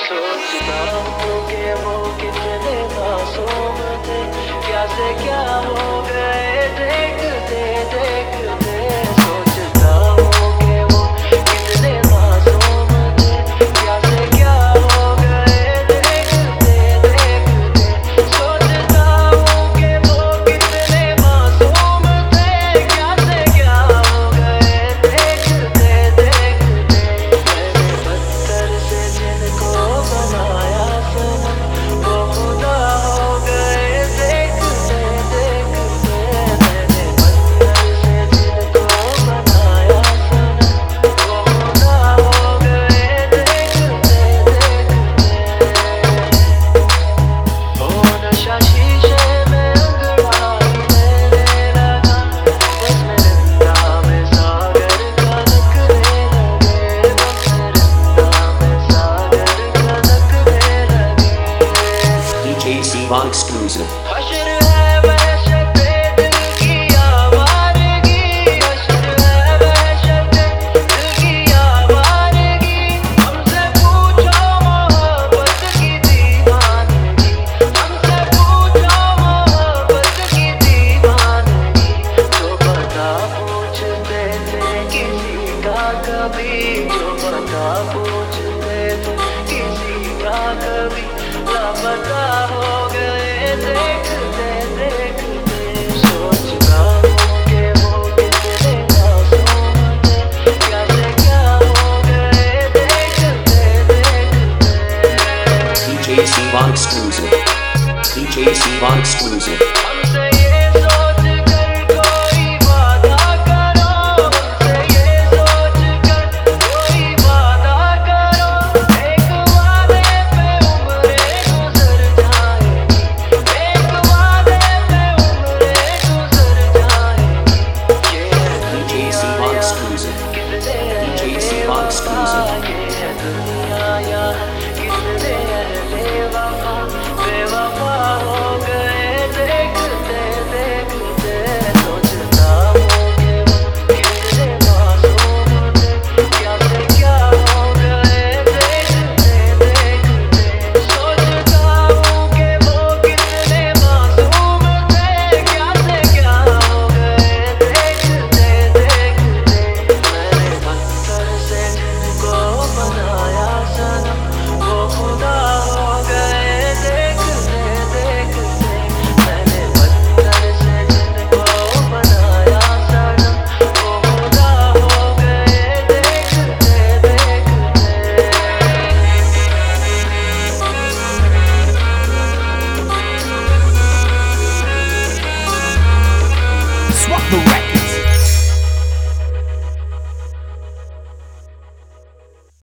सोचता हूँ कि वो कितने मासूम थे, क्या से क्या हो गए देखते देखते। सोचता हूँ कि वो कितने मासूम थे, क्या से क्या हो गए देखते देखते। सोचता हूँ कि वो कितने मासूम थे, क्या से क्या हो गए देखते देखते। मैंने पत्थर से जिनको बनाया सनम, वो खुदा हो गए देखते देखते। मैंने पत्थर से जिनको बनाया सनम, वो खुदा हो गए देखते देखते। ओ नशा शीशे में अंगड़ाई लेने लगा, बस रिंदा में सागर कनकने लगे, बस रिंदा में सागर कनकने लगे। DJ Sivan exclusive. हश्र है वहशत दिल की आवारगी, हश्र है वहशत दिल की आवारगी। हमसे पूछो मोहब्बत की दीवानगी, हमसे पूछो मोहब्बत की दीवानगी। जो पता पूछते थे किसी का कभी, जो पता पूछते थे किसी का कभी, लापता हो गए देखते देखते। सोचता हूँ कि वो कितने मासूम थे, क्या से क्या हो गए देखते देखते। DJ Sivan exclusive. DJ Sivan exclusive.